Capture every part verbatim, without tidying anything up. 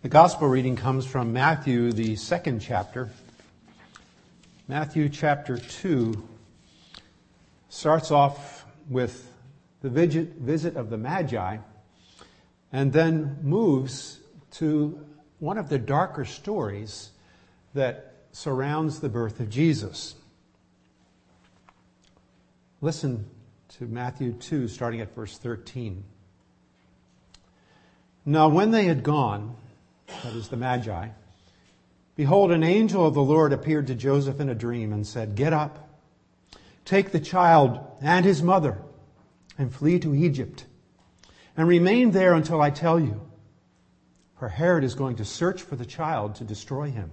The gospel reading comes from Matthew, the second chapter. Matthew chapter two starts off with the visit of the Magi and then moves to one of the darker stories that surrounds the birth of Jesus. Listen to Matthew two, starting at verse thirteen. Now when they had gone, that is the Magi, behold, an angel of the Lord appeared to Joseph in a dream and said, "Get up, take the child and his mother, and flee to Egypt, and remain there until I tell you. For Herod is going to search for the child to destroy him."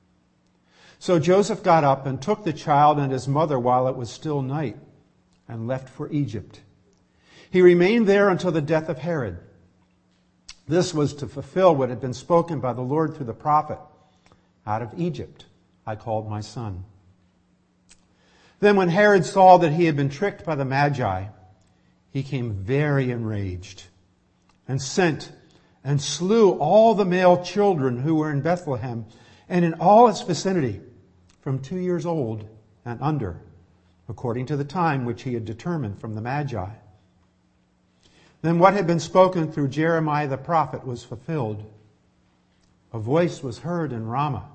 So Joseph got up and took the child and his mother while it was still night, and left for Egypt. He remained there until the death of Herod. This was to fulfill what had been spoken by the Lord through the prophet, "Out of Egypt I called my son." Then when Herod saw that he had been tricked by the Magi, he became very enraged and sent and slew all the male children who were in Bethlehem and in all its vicinity, from two years old and under, according to the time which he had determined from the Magi. Then what had been spoken through Jeremiah the prophet was fulfilled. A voice was heard in Ramah,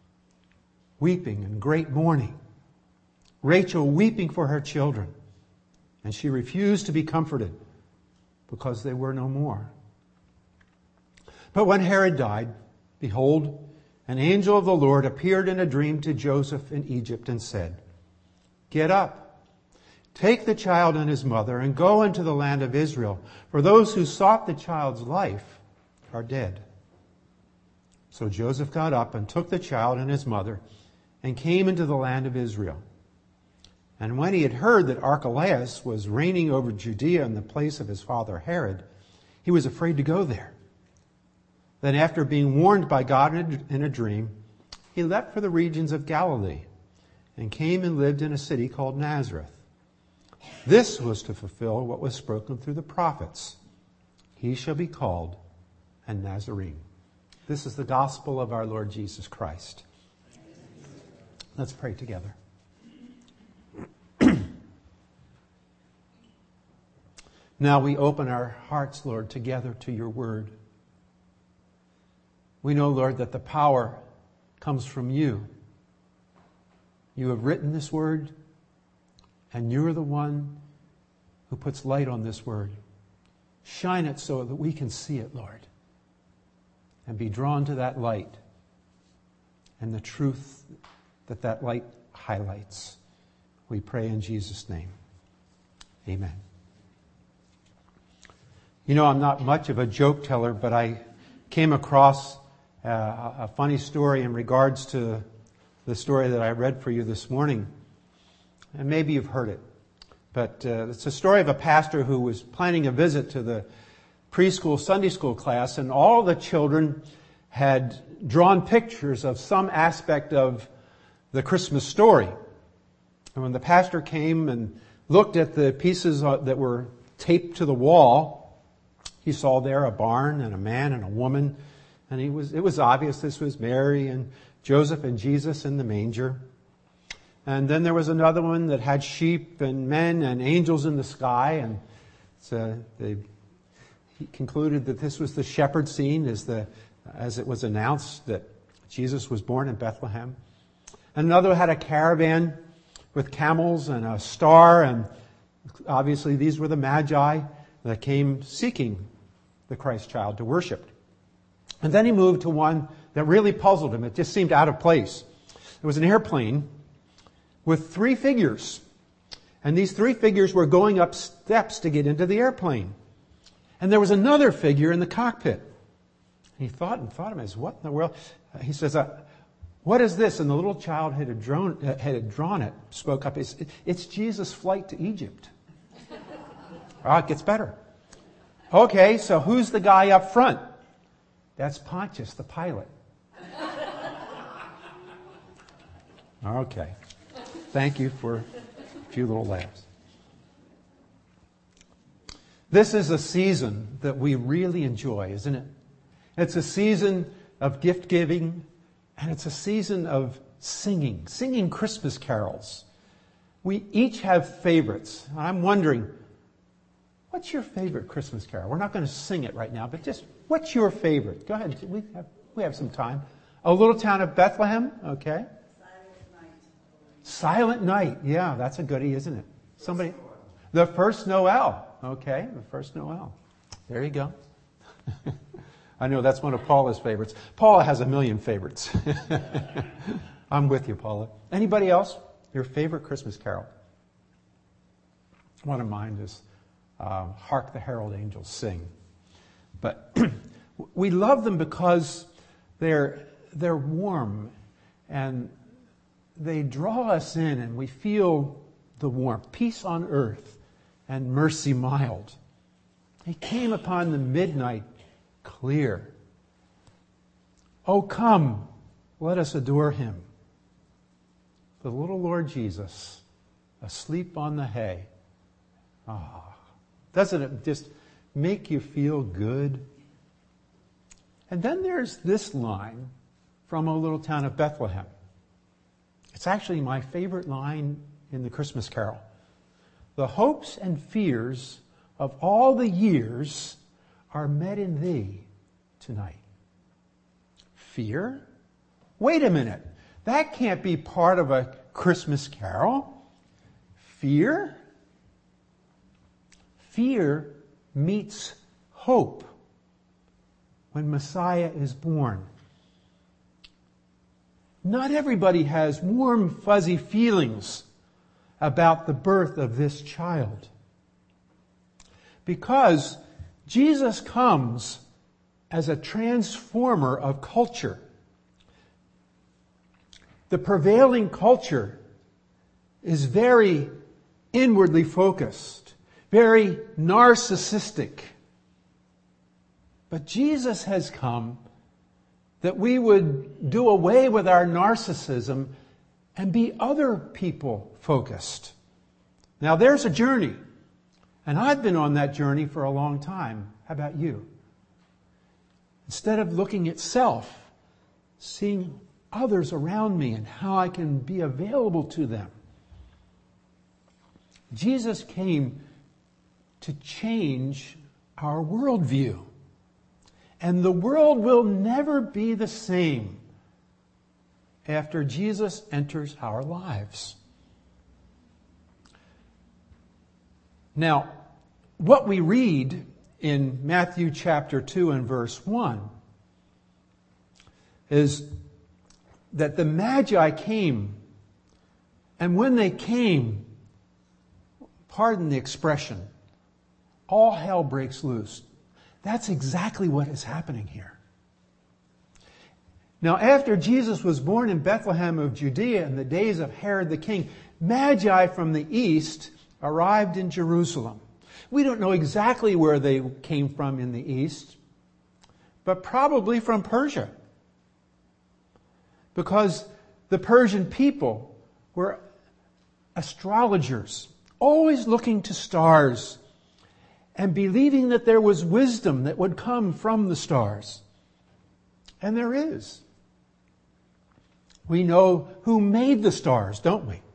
weeping and great mourning, Rachel weeping for her children, and she refused to be comforted because they were no more. But when Herod died, behold, an angel of the Lord appeared in a dream to Joseph in Egypt and said, "Get up, take the child and his mother, and go into the land of Israel, for those who sought the child's life are dead." So Joseph got up and took the child and his mother and came into the land of Israel. And when he had heard that Archelaus was reigning over Judea in the place of his father Herod, he was afraid to go there. Then after being warned by God in a dream, he left for the regions of Galilee and came and lived in a city called Nazareth. This was to fulfill what was spoken through the prophets. He shall be called a Nazarene. This is the gospel of our Lord Jesus Christ. Let's pray together. Now we open our hearts, Lord, together to your word. We know, Lord, that the power comes from you. You have written this word, and you're the one who puts light on this word. Shine it so that we can see it, Lord, and be drawn to that light and the truth that that light highlights. We pray in Jesus' name. Amen. You know, I'm not much of a joke teller, but I came across uh, a funny story in regards to the story that I read for you this morning. And maybe you've heard it. But uh, it's a story of a pastor who was planning a visit to the preschool Sunday school class, and all the children had drawn pictures of some aspect of the Christmas story. And when the pastor came and looked at the pieces that were taped to the wall, he saw there a barn and a man and a woman, and he was it was obvious this was Mary and Joseph and Jesus in the manger. And then there was another one that had sheep and men and angels in the sky. And so they, he concluded that this was the shepherd scene as, the, as it was announced that Jesus was born in Bethlehem. And another had a caravan with camels and a star. And obviously these were the Magi that came seeking the Christ child to worship. And then he moved to one that really puzzled him. It just seemed out of place. It was an airplane with three figures. And these three figures were going up steps to get into the airplane. And there was another figure in the cockpit. And he thought and thought of him as, what in the world? He says, uh, what is this? And the little child had drawn, uh, had drawn it, spoke up. It's, it's Jesus' flight to Egypt. Oh, it gets better. Okay, so who's the guy up front? That's Pontius, the pilot. Okay. Thank you for a few little laughs. This is a season that we really enjoy, isn't it? It's a season of gift giving, and it's a season of singing, singing Christmas carols. We each have favorites. I'm wondering, what's your favorite Christmas carol? We're not going to sing it right now, but just what's your favorite? Go ahead. We have, we have some time. A Little Town of Bethlehem. Okay. Silent Night. Silent Night. Yeah, that's a goodie, isn't it? Somebody. The First Noel. Okay, the First Noel. There you go. I know that's one of Paula's favorites. Paula has a million favorites. I'm with you, Paula. Anybody else? Your favorite Christmas carol? One of mine is uh, Hark the Herald Angels Sing. But we love them because they're, they're warm and they draw us in and we feel the warmth. Peace on earth and mercy mild. He came upon the midnight clear. Oh, come, let us adore him. The little Lord Jesus, asleep on the hay. Ah, doesn't it just make you feel good? And then there's this line from O Little Town of Bethlehem. It's actually my favorite line in the Christmas carol. The hopes and fears of all the years are met in thee tonight. Fear? Wait a minute. That can't be part of a Christmas carol. Fear? Fear meets hope when Messiah is born. Not everybody has warm, fuzzy feelings about the birth of this child. Because Jesus comes as a transformer of culture. The prevailing culture is very inwardly focused, very narcissistic. But Jesus has come that we would do away with our narcissism and be other people focused. Now there's a journey, and I've been on that journey for a long time. How about you? Instead of looking at self, seeing others around me and how I can be available to them. Jesus came to change our worldview. And the world will never be the same after Jesus enters our lives. Now, what we read in Matthew chapter two and verse one is that the Magi came, and when they came, pardon the expression, all hell breaks loose. That's exactly what is happening here. Now, after Jesus was born in Bethlehem of Judea in the days of Herod the king, Magi from the east arrived in Jerusalem. We don't know exactly where they came from in the east, but probably from Persia. Because the Persian people were astrologers, always looking to stars and believing that there was wisdom that would come from the stars. And there is. We know who made the stars, don't we?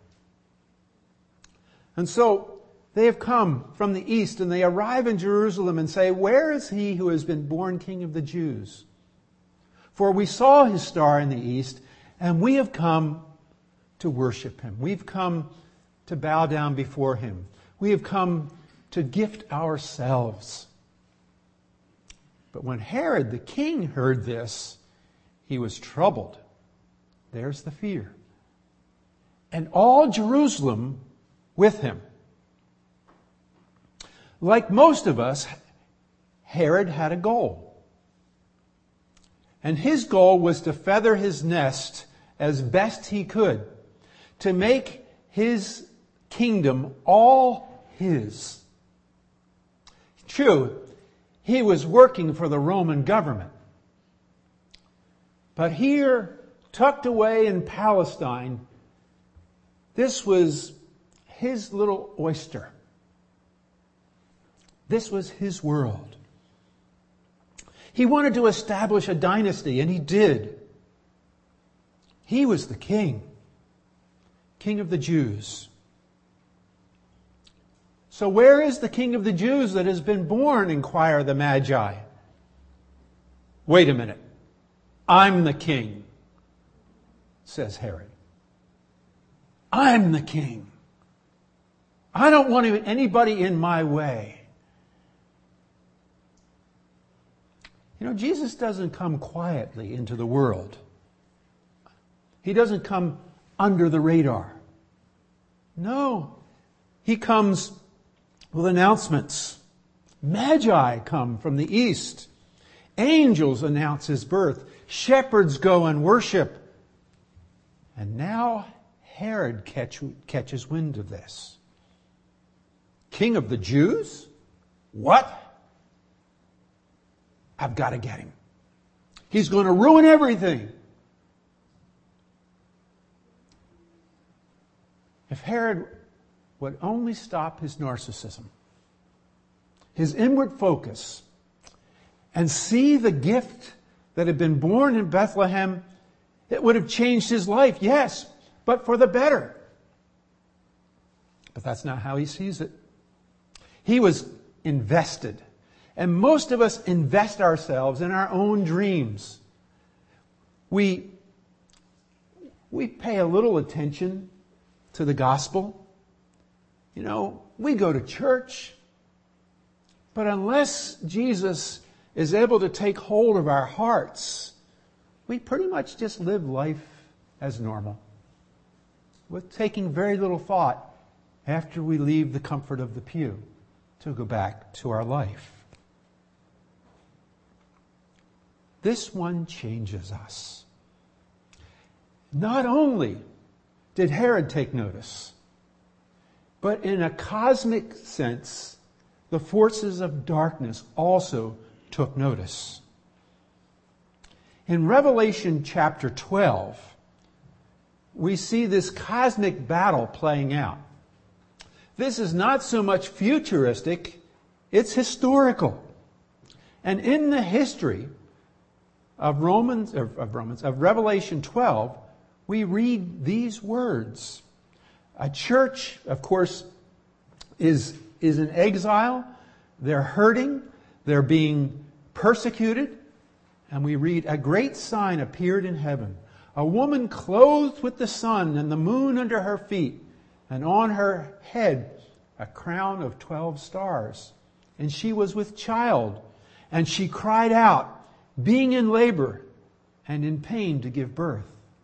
And so they have come from the east and they arrive in Jerusalem and say, "Where is he who has been born King of the Jews? For we saw his star in the east and we have come to worship him. We've come to bow down before him. We have come to gift ourselves." But when Herod the king heard this, he was troubled. There's the fear. And all Jerusalem with him. Like most of us, Herod had a goal. And his goal was to feather his nest as best he could, to make his kingdom all his. True, he was working for the Roman government. But here, tucked away in Palestine, this was his little oyster. This was his world. He wanted to establish a dynasty, and he did. He was the king, king of the Jews. So where is the king of the Jews that has been born, inquire the Magi. Wait a minute. I'm the king, says Herod. I'm the king. I don't want anybody in my way. You know, Jesus doesn't come quietly into the world. He doesn't come under the radar. No. He comes with announcements. Magi come from the east. Angels announce his birth. Shepherds go and worship. And now Herod catch, catches wind of this. King of the Jews? What? I've got to get him. He's going to ruin everything. If Herod would only stop his narcissism, his inward focus, and see the gift that had been born in Bethlehem, it would have changed his life, yes, but for the better. But that's not how he sees it. He was invested. And most of us invest ourselves in our own dreams. We, we pay a little attention to the gospel. You know, we go to church. But unless Jesus is able to take hold of our hearts, we pretty much just live life as normal, with taking very little thought after we leave the comfort of the pew to go back to our life. This one changes us. Not only did Herod take notice, but in a cosmic sense, the forces of darkness also took notice. In Revelation chapter twelve, we see this cosmic battle playing out. This is not so much futuristic, it's historical. And in the history of Romans, of, of Romans, of Revelation twelve, we read these words. A church, of course, is, is in exile. They're hurting. They're being persecuted. And we read, a great sign appeared in heaven. A woman clothed with the sun and the moon under her feet, and on her head a crown of twelve stars. And she was with child, and she cried out, being in labor and in pain to give birth.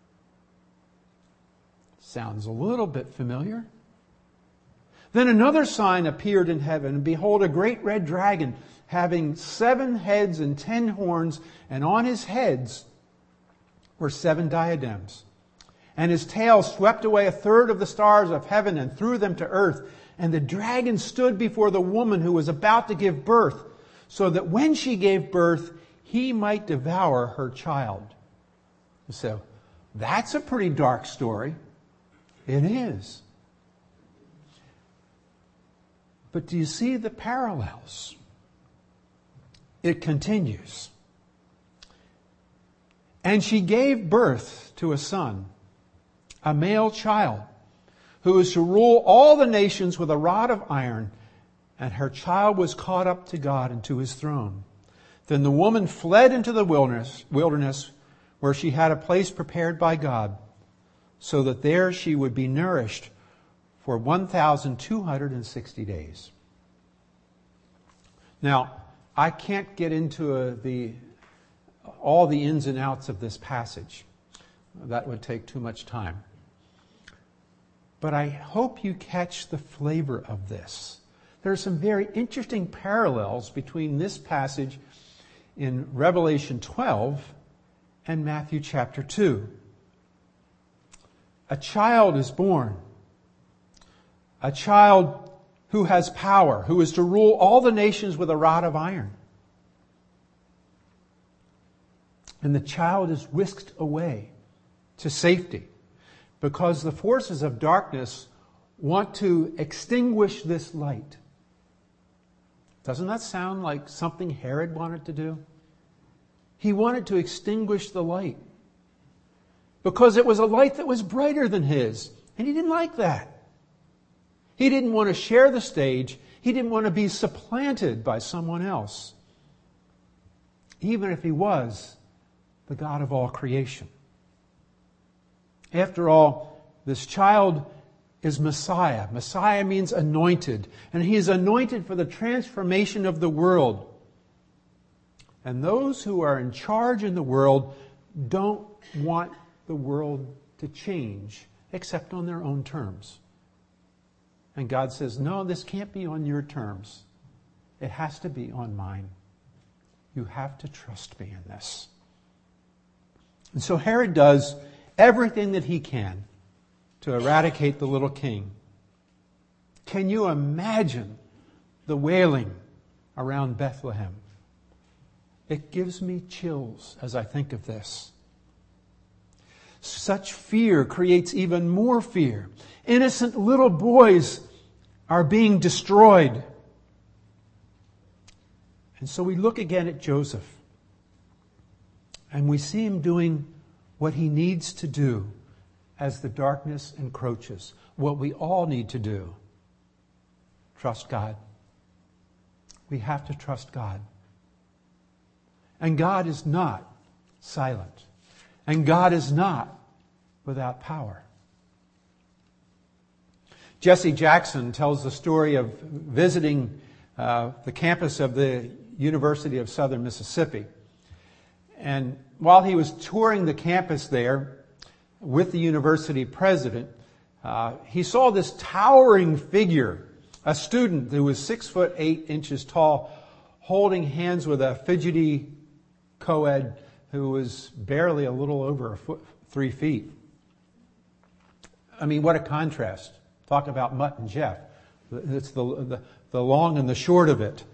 Sounds a little bit familiar. Then another sign appeared in heaven, and behold, a great red dragon, having seven heads and ten horns, and on his heads were seven diadems. And his tail swept away a third of the stars of heaven and threw them to earth. And the dragon stood before the woman who was about to give birth, so that when she gave birth, he might devour her child. So, that's a pretty dark story. It is. But do you see the parallels? It continues. And she gave birth to a son, a male child, who is to rule all the nations with a rod of iron, and her child was caught up to God and to his throne. Then the woman fled into the wilderness, wilderness where she had a place prepared by God, so that there she would be nourished for one thousand two hundred sixty days. Now, I can't get into a, the all the ins and outs of this passage. That would take too much time. But I hope you catch the flavor of this. There are some very interesting parallels between this passage in Revelation twelve and Matthew chapter two. A child is born. A child who has power, who is to rule all the nations with a rod of iron. And the child is whisked away to safety because the forces of darkness want to extinguish this light. Doesn't that sound like something Herod wanted to do? He wanted to extinguish the light because it was a light that was brighter than his. And he didn't like that. He didn't want to share the stage. He didn't want to be supplanted by someone else, even if he was the God of all creation. After all, this child is Messiah. Messiah means anointed, and he is anointed for the transformation of the world. And those who are in charge in the world don't want the world to change except on their own terms. And God says, no, this can't be on your terms. It has to be on mine. You have to trust me in this. And so Herod does everything that he can to eradicate the little king. Can you imagine the wailing around Bethlehem? It gives me chills as I think of this. Such fear creates even more fear. Innocent little boys are being destroyed. And so we look again at Joseph, and we see him doing what he needs to do as the darkness encroaches. What we all need to do. Trust God. We have to trust God. And God is not silent. And God is not without power. Jesse Jackson tells the story of visiting uh, the campus of the University of Southern Mississippi. And while he was touring the campus there with the university president, uh, he saw this towering figure, a student who was six foot eight inches tall, holding hands with a fidgety co-ed who was barely a little over a foot, three feet. I mean, what a contrast. Talk about Mutt and Jeff. It's the, the, the long and the short of it.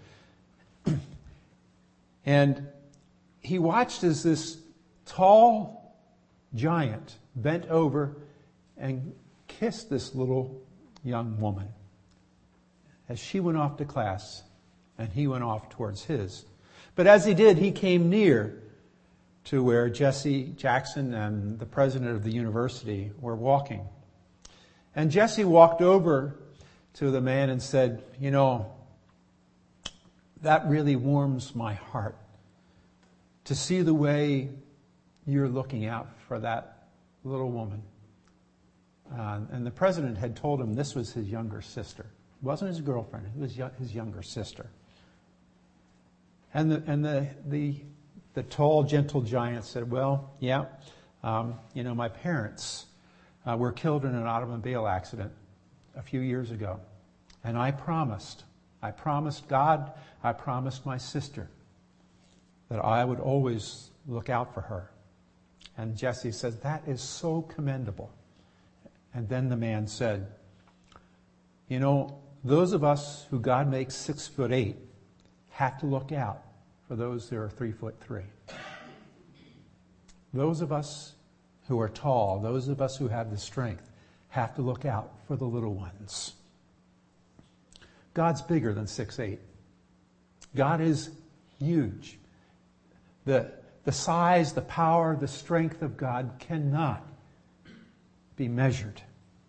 And he watched as this tall giant bent over and kissed this little young woman as she went off to class and he went off towards his. But as he did, he came near to where Jesse Jackson and the president of the university were walking. And Jesse walked over to the man and said, you know, that really warms my heart to see the way you're looking out for that little woman. Uh, and the president had told him this was his younger sister. It wasn't his girlfriend, it was his younger sister. And the and the the, the tall, gentle giant said, well, yeah, um, you know, my parents uh, were killed in an automobile accident a few years ago. And I promised, I promised God, I promised my sister that I would always look out for her. And Jesse says, that is so commendable. And then the man said, you know, those of us who God makes six foot eight have to look out for those that are three foot three. Those of us who are tall, those of us who have the strength, have to look out for the little ones. God's bigger than six eight. God is huge. The, the size, the power, the strength of God cannot be measured.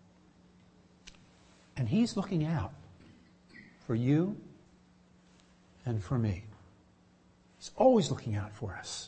And He's looking out for you and for me. He's always looking out for us.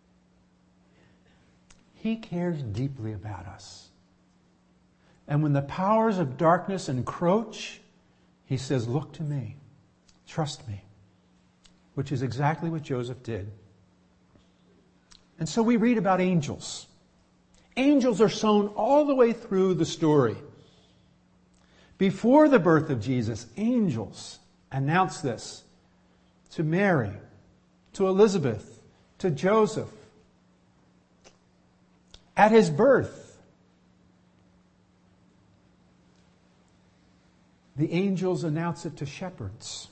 He cares deeply about us. And when the powers of darkness encroach, He says, look to me, trust me, which is exactly what Joseph did. And so we read about angels. Angels are sown all the way through the story. Before the birth of Jesus, angels announce this to Mary, to Elizabeth, to Joseph. At His birth, the angels announce it to shepherds.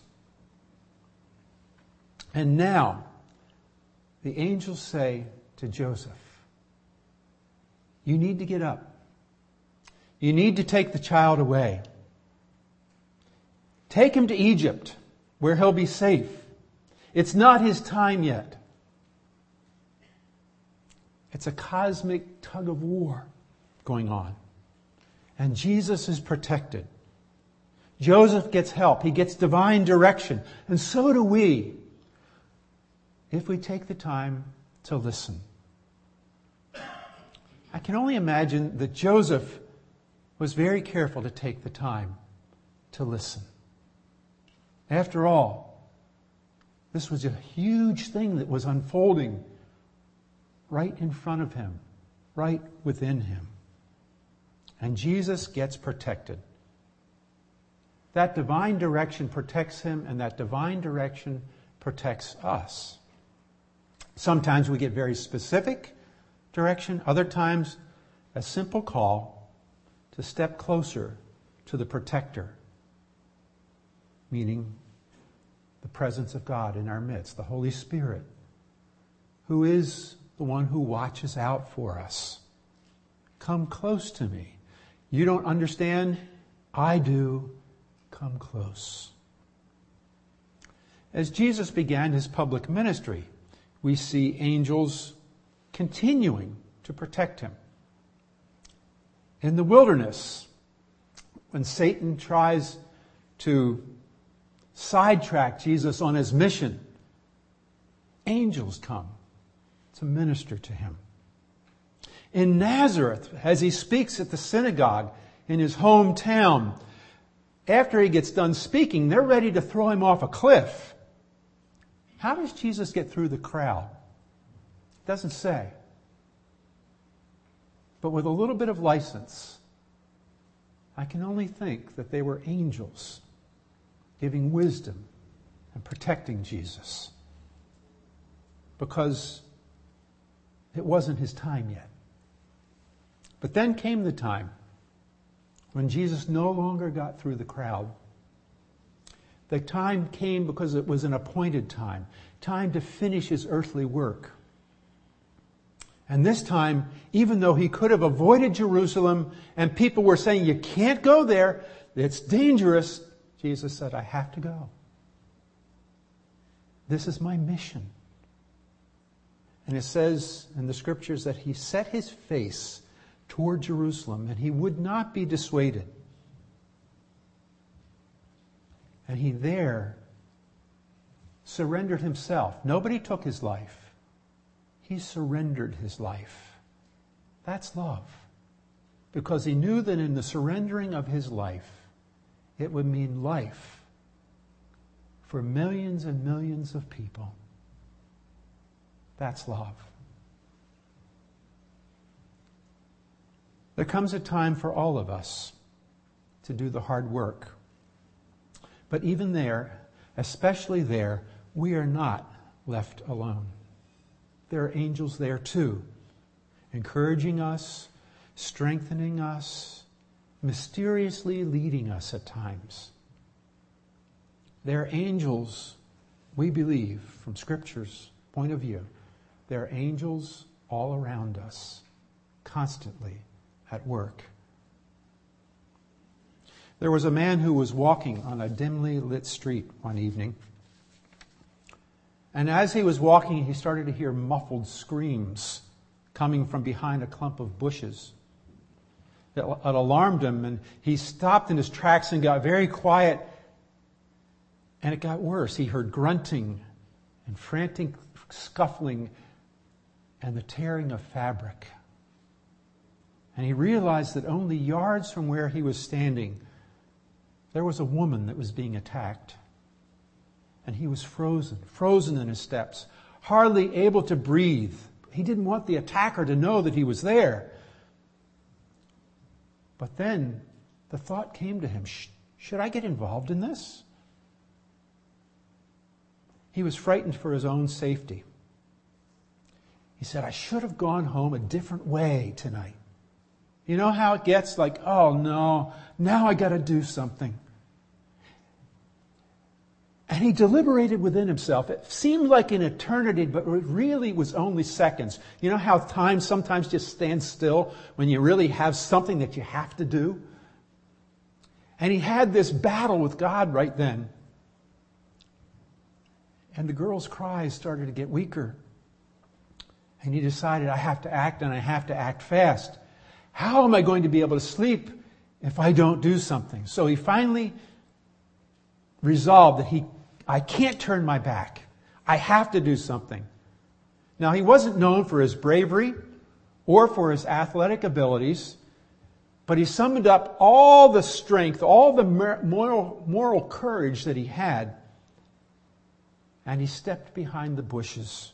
And now, the angels say to Joseph, you need to get up. You need to take the child away. Take him to Egypt, where he'll be safe. It's not his time yet. It's a cosmic tug of war going on. And Jesus is protected. Joseph gets help. He gets divine direction. And so do we, if we take the time to listen. I can only imagine that Joseph was very careful to take the time to listen. After all, this was a huge thing that was unfolding right in front of him, right within him. And Jesus gets protected. That divine direction protects him, and that divine direction protects us. Sometimes we get very specific direction. Other times, a simple call to step closer to the protector, meaning the presence of God in our midst, the Holy Spirit, who is the one who watches out for us. Come close to me. You don't understand? I do. Come close. As Jesus began his public ministry, we see angels continuing to protect him. In the wilderness, when Satan tries to sidetrack Jesus on his mission, angels come to minister to him. In Nazareth, as he speaks at the synagogue in his hometown, after he gets done speaking, they're ready to throw him off a cliff. How does Jesus get through the crowd? It doesn't say. But with a little bit of license, I can only think that they were angels giving wisdom and protecting Jesus, because it wasn't his time yet. But then came the time when Jesus no longer got through the crowd. The time came because it was an appointed time, time to finish his earthly work. And this time, even though he could have avoided Jerusalem and people were saying, you can't go there, it's dangerous, Jesus said, I have to go. This is my mission. And it says in the scriptures that he set his face toward Jerusalem and he would not be dissuaded. And he there surrendered himself. Nobody took his life. He surrendered his life. That's love. Because he knew that in the surrendering of his life, it would mean life for millions and millions of people. That's love. There comes a time for all of us to do the hard work. But even there, especially there, we are not left alone. There are angels there too, encouraging us, strengthening us, mysteriously leading us at times. There are angels, we believe, from Scripture's point of view, there are angels all around us, constantly at work. There was a man who was walking on a dimly lit street one evening. And as he was walking, he started to hear muffled screams coming from behind a clump of bushes. It, it alarmed him, and he stopped in his tracks and got very quiet. And it got worse. He heard grunting and frantic scuffling and the tearing of fabric. And he realized that only yards from where he was standing, there was a woman that was being attacked. And he was frozen, frozen in his steps, hardly able to breathe. He didn't want the attacker to know that he was there. But then the thought came to him, should I get involved in this? He was frightened for his own safety. He said, I should have gone home a different way tonight. You know how it gets like, oh no, now I got to do something. And he deliberated within himself. It seemed like an eternity, but it really was only seconds. You know how time sometimes just stands still when you really have something that you have to do? And he had this battle with God right then. And the girl's cries started to get weaker. And he decided, I have to act, and I have to act fast. How am I going to be able to sleep if I don't do something? So he finally resolved that he, I can't turn my back. I have to do something. Now, he wasn't known for his bravery or for his athletic abilities, but he summoned up all the strength, all the moral, moral courage that he had, and he stepped behind the bushes.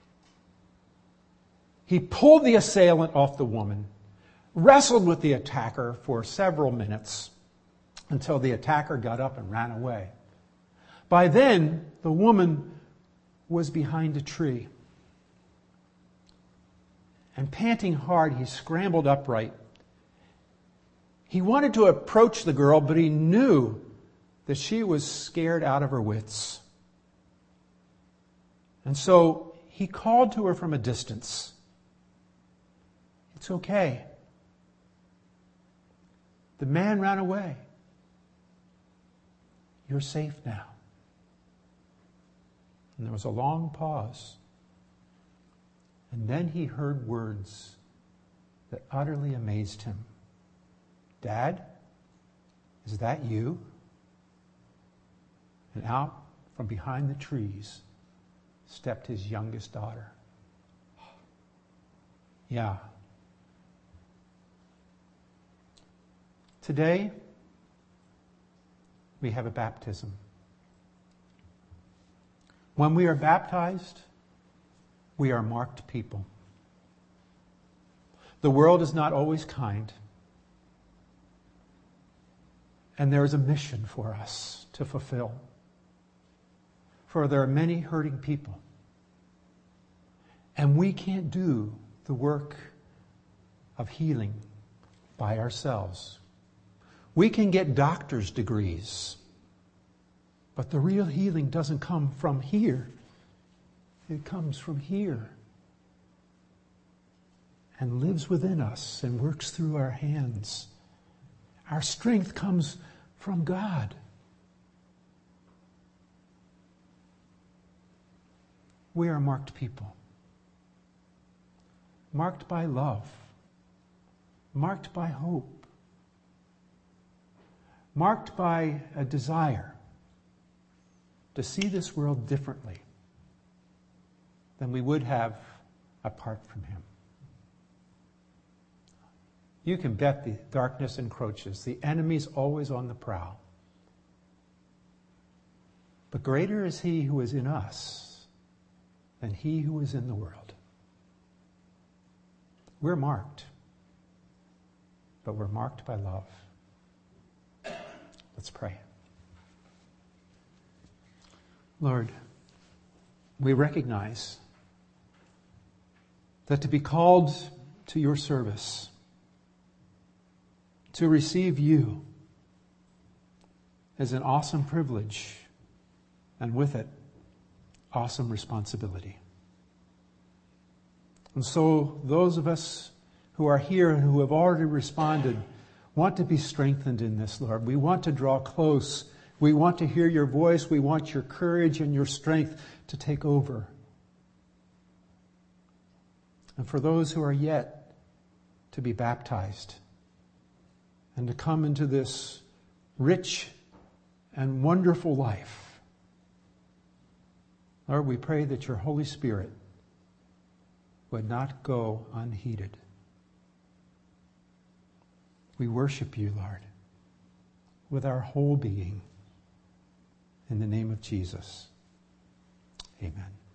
He pulled the assailant off the woman, wrestled with the attacker for several minutes until the attacker got up and ran away. By then, the woman was behind a tree. And panting hard, he scrambled upright. He wanted to approach the girl, but he knew that she was scared out of her wits. And so he called to her from a distance. It's okay. The man ran away. You're safe now. And there was a long pause. And then he heard words that utterly amazed him. Dad, is that you? And out from behind the trees stepped his youngest daughter. Yeah. Today, we have a baptism. When we are baptized, we are marked people. The world is not always kind. And there is a mission for us to fulfill. For there are many hurting people. And we can't do the work of healing by ourselves. We can get doctor's degrees. But the real healing doesn't come from here. It comes from here. And lives within us and works through our hands. Our strength comes from God. We are marked people. Marked by love. Marked by hope. Marked by a desire to see this world differently than we would have apart from Him. You can bet the darkness encroaches. The enemy's always on the prowl. But greater is He who is in us than he who is in the world. We're marked, but we're marked by love. Let's pray. Lord, we recognize that to be called to your service, to receive you, is an awesome privilege, and with it, awesome responsibility. And so those of us who are here and who have already responded want to be strengthened in this, Lord. We want to draw close. We want to hear your voice. We want your courage and your strength to take over. And for those who are yet to be baptized and to come into this rich and wonderful life, Lord, we pray that your Holy Spirit would not go unheeded. We worship you, Lord, with our whole being. In the name of Jesus, amen.